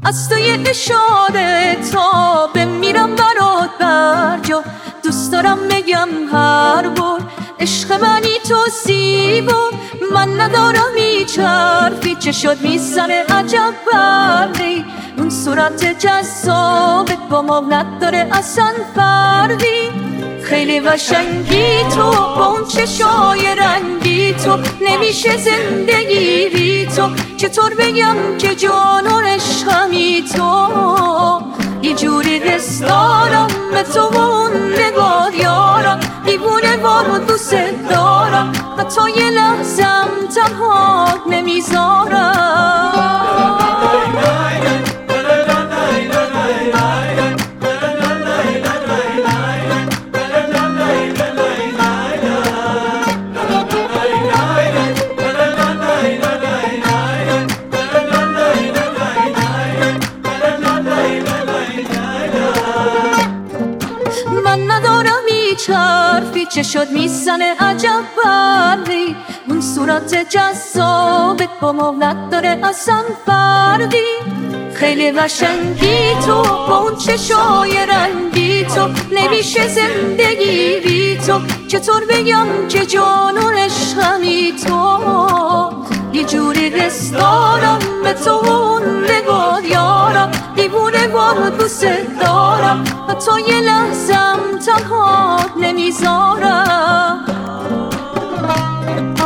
از تو یه اشاره تا بمیرم برات برجا. دوست دارم بگم هر بار عشق منی تو زیبا. من ندارم هیچ حرفی، چشات میزنه عجب برقی. اون صورت جذابت با ما نداره اصلا فرقی. خیلی قشنگی تو با اون چشای رنگی تو، نمیشه زندگی بی تو. چطور بگم که جان و عشقمی تو، یه جوری دست دارم به تو و اون نگاه یارم. دیوونه وارو دوست دارم، حتی یه لحظم تنها نمیذارم. من ندارم هیچ حرفی، چشات میزنه عجب برقی. اون صورت جذابت با ما نداره اصلا فرقی. خیلی قشنگی تو با اون چشای رنگی تو، نمیشه زندگی بی تو. چطور بگم که جان و عشقمی تو، یه جوری دست دارم به تو و اون نگاه یارم. دیوونه وارو دوست دارم، حتی یه لحظم تنها نمیذارم.